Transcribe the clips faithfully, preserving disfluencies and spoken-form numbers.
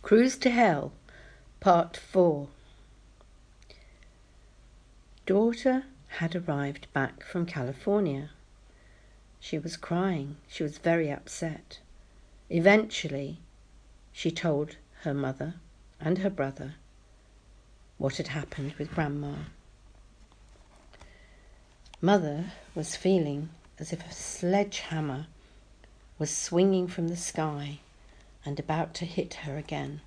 Cruise to Hell, Part four. Daughter had arrived back from California. She was crying. She was very upset. Eventually, she told her mother and her brother what had happened with Grandma. Mother was feeling as if a sledgehammer was swinging from the sky and about to hit her again.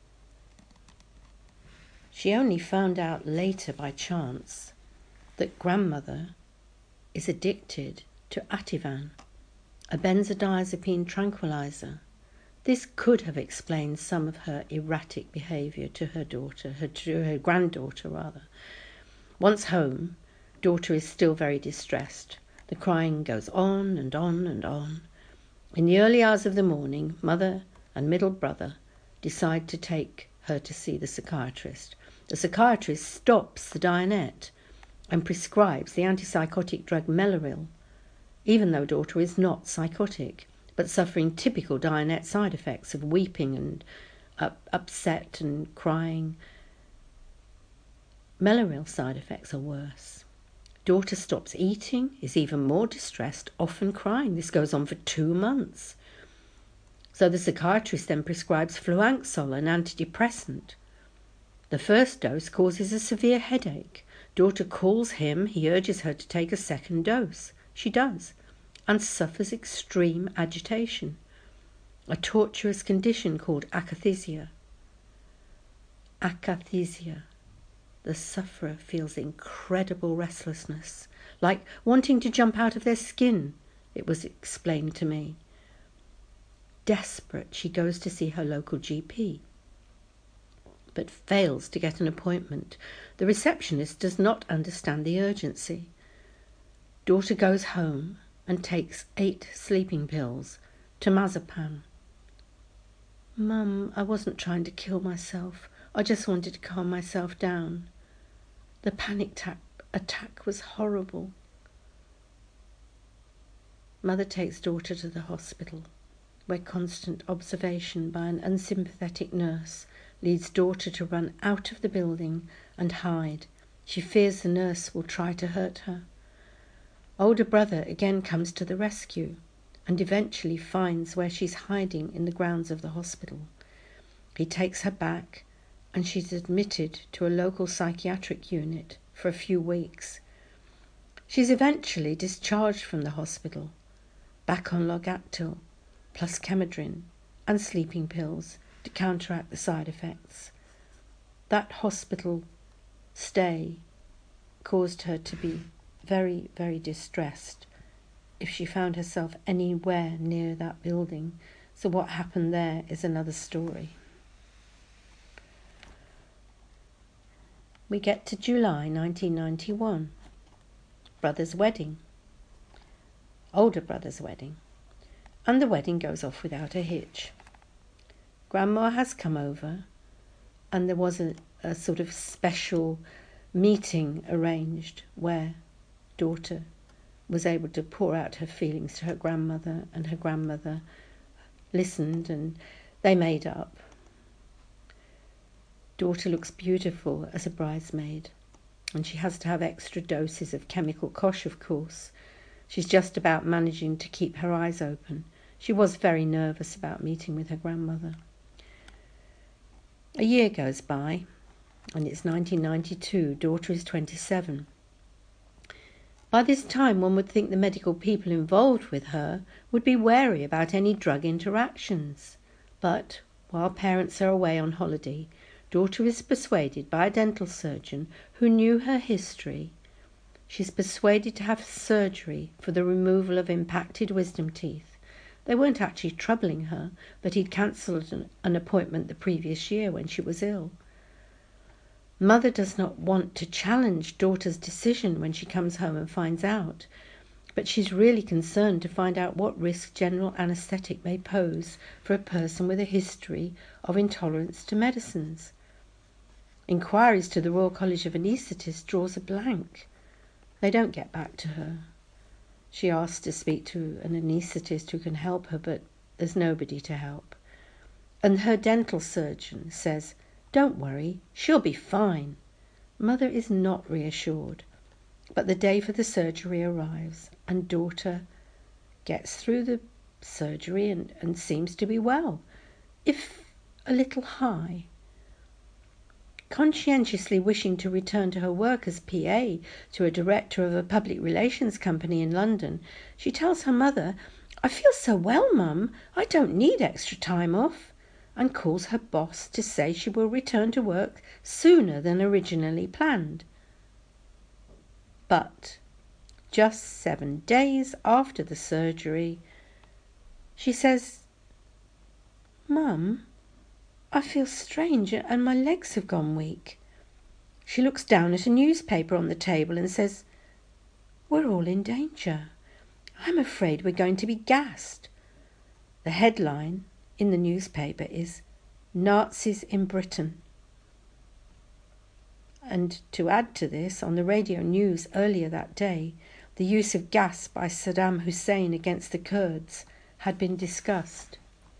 She only found out later by chance that grandmother is addicted to Ativan, a benzodiazepine tranquilizer. This could have explained some of her erratic behaviour to her daughter, her, to her granddaughter rather. Once home, daughter is still very distressed. The crying goes on and on and on. In the early hours of the morning, mother and middle brother decide to take her to see the psychiatrist. The psychiatrist stops the Dianet and prescribes the antipsychotic drug Mellaril, even though daughter is not psychotic, but suffering typical Dianet side effects of weeping and up, upset and crying. Mellaril side effects are worse. Daughter stops eating, is even more distressed, often crying. This goes on for two months. So the psychiatrist then prescribes Fluanxol, an antidepressant. The first dose causes a severe headache. Daughter calls him. He urges her to take a second dose. She does, and suffers extreme agitation, a tortuous condition called akathisia. Akathisia. The sufferer feels incredible restlessness, like wanting to jump out of their skin, it was explained to me. Desperate, she goes to see her local G P, but fails to get an appointment. The receptionist does not understand the urgency. Daughter goes home and takes eight sleeping pills, temazepam. Mum, I wasn't trying to kill myself. I just wanted to calm myself down. The panic attack, attack was horrible. Mother takes daughter to the hospital, where constant observation by an unsympathetic nurse leads daughter to run out of the building and hide. She fears the nurse will try to hurt her. Older brother again comes to the rescue and eventually finds where she's hiding in the grounds of the hospital. He takes her back and she's admitted to a local psychiatric unit for a few weeks. She's eventually discharged from the hospital, back on Logactil, plus Chemedrin and sleeping pills to counteract the side effects. That hospital stay caused her to be very, very distressed if she found herself anywhere near that building. So what happened there is another story. We get to July nineteen ninety-one. Brother's wedding. Older brother's wedding. And the wedding goes off without a hitch. Grandma has come over, and there was a, a sort of special meeting arranged where daughter was able to pour out her feelings to her grandmother, and her grandmother listened and they made up. Daughter looks beautiful as a bridesmaid, and she has to have extra doses of chemical kosh, of course. She's just about managing to keep her eyes open. She was very nervous about meeting with her grandmother. A year goes by, and it's nineteen ninety-two. Daughter is twenty-seven. By this time, one would think the medical people involved with her would be wary about any drug interactions. But while parents are away on holiday, daughter is persuaded by a dental surgeon who knew her history. She's persuaded to have surgery for the removal of impacted wisdom teeth. They weren't actually troubling her, but he'd cancelled an, an appointment the previous year when she was ill. Mother does not want to challenge daughter's decision when she comes home and finds out, but she's really concerned to find out what risk general anaesthetic may pose for a person with a history of intolerance to medicines. Inquiries to the Royal College of Anaesthetists draws a blank. They don't get back to her. She asks to speak to an anaesthetist who can help her, but there's nobody to help. And her dental surgeon says, "Don't worry, she'll be fine." Mother is not reassured, but the day for the surgery arrives, and daughter gets through the surgery and, and seems to be well, if a little high. Conscientiously wishing to return to her work as P A to a director of a public relations company in London, she tells her mother, "I feel so well, Mum, I don't need extra time off," and calls her boss to say she will return to work sooner than originally planned. But just seven days after the surgery, she says, "Mum, I feel strange and my legs have gone weak." She looks down at a newspaper on the table and says, "We're all in danger. I'm afraid we're going to be gassed." The headline in the newspaper is "Nazis in Britain." And to add to this, on the radio news earlier that day, the use of gas by Saddam Hussein against the Kurds had been discussed.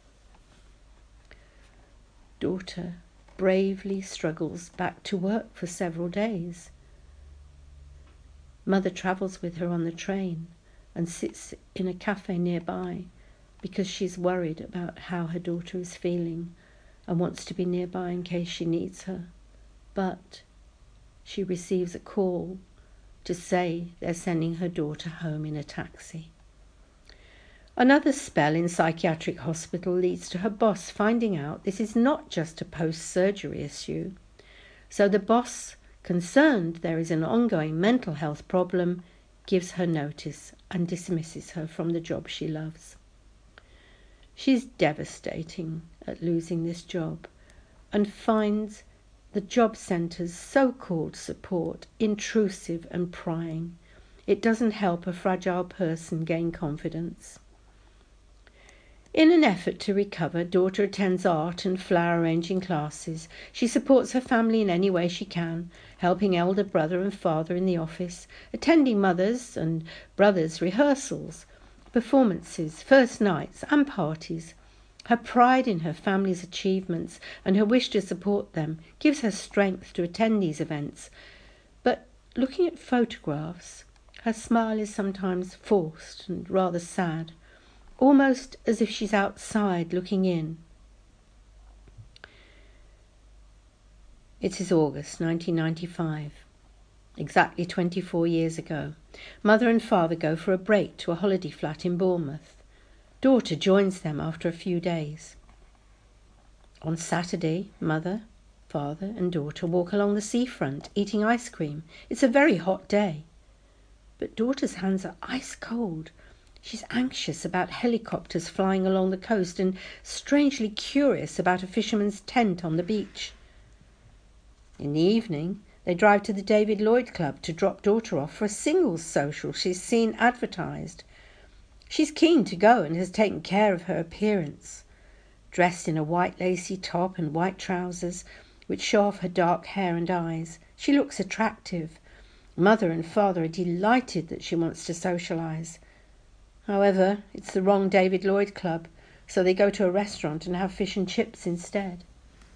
Daughter bravely struggles back to work for several days. Mother travels with her on the train and sits in a cafe nearby because she's worried about how her daughter is feeling and wants to be nearby in case she needs her. But she receives a call to say they're sending her daughter home in a taxi. Another spell in psychiatric hospital leads to her boss finding out this is not just a post-surgery issue. So the boss, concerned there is an ongoing mental health problem, gives her notice and dismisses her from the job she loves. She's devastating at losing this job and finds the job centre's so-called support intrusive and prying. It doesn't help a fragile person gain confidence. In an effort to recover, daughter attends art and flower arranging classes. She supports her family in any way she can, helping elder brother and father in the office, attending mother's and brother's rehearsals, performances, first nights and parties. Her pride in her family's achievements and her wish to support them gives her strength to attend these events. But looking at photographs, her smile is sometimes forced and rather sad, almost as if she's outside looking in. It is August nineteen ninety-five, exactly twenty-four years ago. Mother and father go for a break to a holiday flat in Bournemouth. Daughter joins them after a few days. On Saturday, mother, father and daughter walk along the seafront, eating ice cream. It's a very hot day. But daughter's hands are ice cold. She's anxious about helicopters flying along the coast and strangely curious about a fisherman's tent on the beach. In the evening, they drive to the David Lloyd Club to drop daughter off for a singles social she's seen advertised. She's keen to go and has taken care of her appearance. Dressed in a white lacy top and white trousers, which show off her dark hair and eyes, she looks attractive. Mother and father are delighted that she wants to socialise. However, it's the wrong David Lloyd Club, so they go to a restaurant and have fish and chips instead.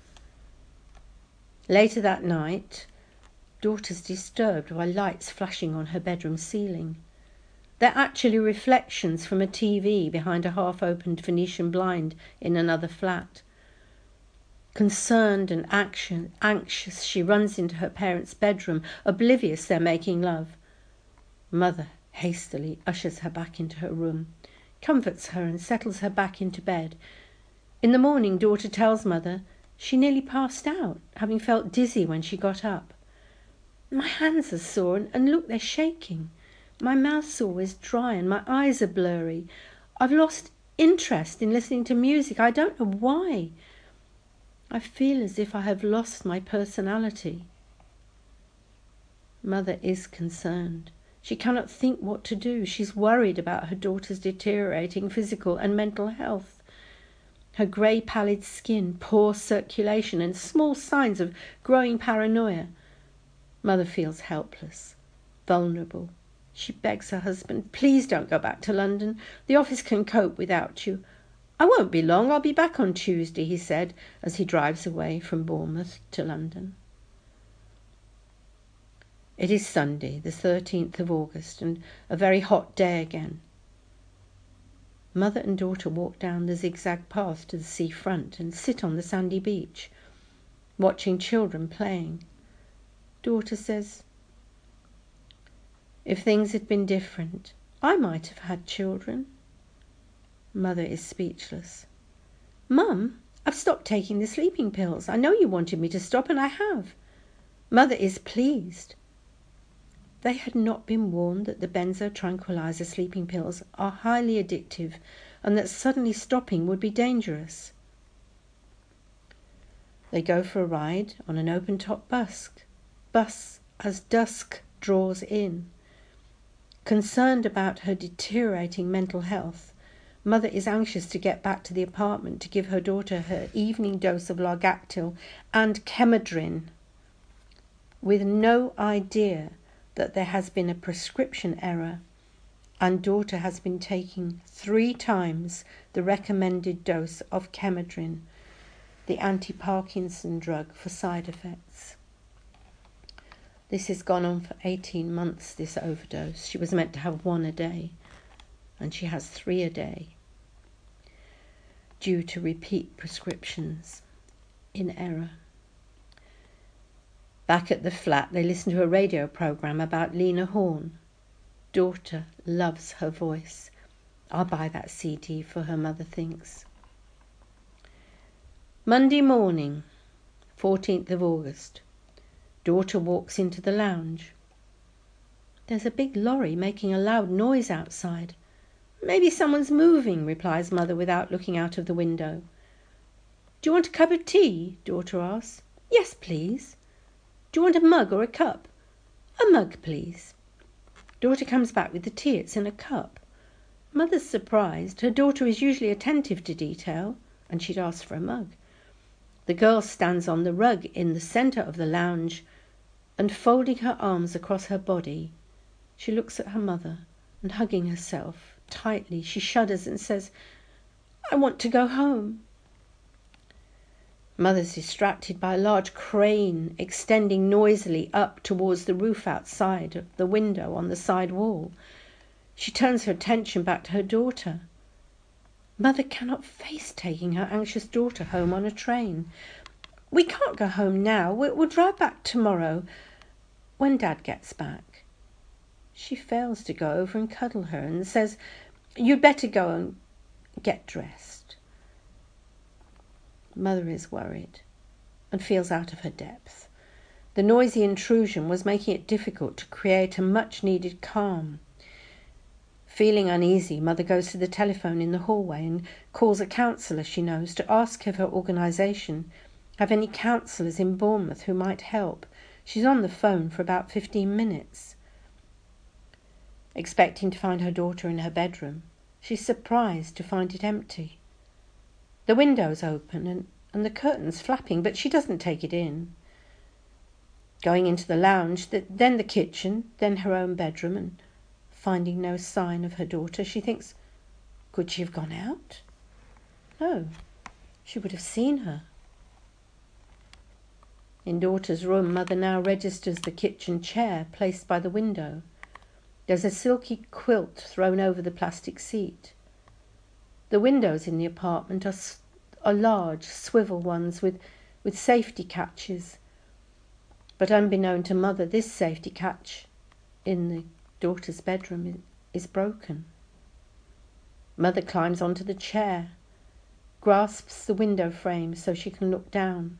Later that night, daughter's disturbed by lights flashing on her bedroom ceiling. They're actually reflections from a T V behind a half-opened Venetian blind in another flat. Concerned and action, anxious, she runs into her parents' bedroom, oblivious they're making love. Mother hastily ushers her back into her room, comforts her and settles her back into bed. In the morning, daughter tells mother she nearly passed out, having felt dizzy when she got up. "My hands are sore and, and look, they're shaking. My mouth's always dry and my eyes are blurry. I've lost interest in listening to music. I don't know why. I feel as if I have lost my personality." Mother is concerned. She cannot think what to do. She's worried about her daughter's deteriorating physical and mental health. Her grey pallid skin, poor circulation and small signs of growing paranoia. Mother feels helpless, vulnerable. She begs her husband, "Please don't go back to London. The office can cope without you. I won't be long. I'll be back on Tuesday, he said as he drives away from Bournemouth to London. It is Sunday, the thirteenth of August, and a very hot day again. Mother and daughter walk down the zigzag path to the sea front and sit on the sandy beach, watching children playing. Daughter says, "If things had been different, I might have had children." Mother is speechless. "Mum, I've stopped taking the sleeping pills. I know you wanted me to stop, and I have." Mother is pleased. They had not been warned that the benzo tranquilizer sleeping pills are highly addictive and that suddenly stopping would be dangerous. They go for a ride on an open-top bus, bus as dusk draws in. Concerned about her deteriorating mental health, Mother is anxious to get back to the apartment to give her daughter her evening dose of Largactil and Chemedrin, with no idea that there has been a prescription error and daughter has been taking three times the recommended dose of Chemedrin, the anti-Parkinson drug for side effects. This has gone on for eighteen months, this overdose. She was meant to have one a day, and she has three a day, due to repeat prescriptions in error. Back at the flat, they listen to a radio program about Lena Horne. Daughter loves her voice. I'll buy that C D for her, Mother thinks. Monday morning, fourteenth of August. Daughter walks into the lounge. There's a big lorry making a loud noise outside. "Maybe someone's moving," replies Mother without looking out of the window. "Do you want a cup of tea?" Daughter asks. "Yes, please." "Do you want a mug or a cup?" "A mug, please." Daughter comes back with the tea. It's in a cup. Mother's surprised. Her daughter is usually attentive to detail, and she'd asked for a mug. The girl stands on the rug in the centre of the lounge, and folding her arms across her body, she looks at her mother, and hugging herself tightly, she shudders and says, "I want to go home." Mother's distracted by a large crane extending noisily up towards the roof outside of the window on the side wall. She turns her attention back to her daughter. Mother cannot face taking her anxious daughter home on a train. "We can't go home now. We'll drive back tomorrow, when Dad gets back." She fails to go over and cuddle her and says, "You'd better go and get dressed." Mother is worried and feels out of her depth. The noisy intrusion was making it difficult to create a much-needed calm. Feeling uneasy, Mother goes to the telephone in the hallway and calls a counsellor she knows to ask if her organisation have any counsellors in Bournemouth who might help. She's on the phone for about fifteen minutes. Expecting to find her daughter in her bedroom, she's surprised to find it empty. The window's open and, and the curtains flapping, but she doesn't take it in. Going into the lounge, the, then the kitchen, then her own bedroom, and finding no sign of her daughter, she thinks, could she have gone out? No, she would have seen her. In daughter's room, Mother now registers the kitchen chair placed by the window. There's a silky quilt thrown over the plastic seat. The windows in the apartment are, are large, swivel ones with, with safety catches. But unbeknown to Mother, this safety catch in the daughter's bedroom is broken. Mother climbs onto the chair, grasps the window frame so she can look down.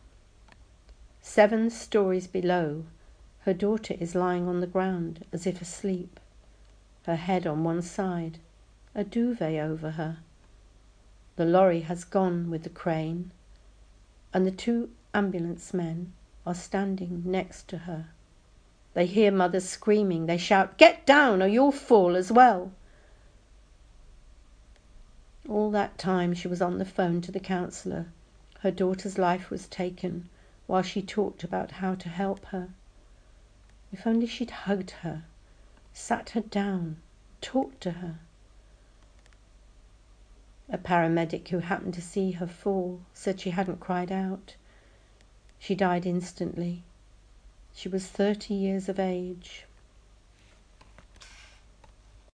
Seven stories below, her daughter is lying on the ground as if asleep, her head on one side, a duvet over her. The lorry has gone with the crane, and the two ambulance men are standing next to her. They hear Mother screaming. They shout, "Get down or you'll fall as well." All that time she was on the phone to the counsellor. Her daughter's life was taken while she talked about how to help her. If only she'd hugged her, sat her down, talked to her. A paramedic who happened to see her fall said she hadn't cried out. She died instantly. She was thirty years of age.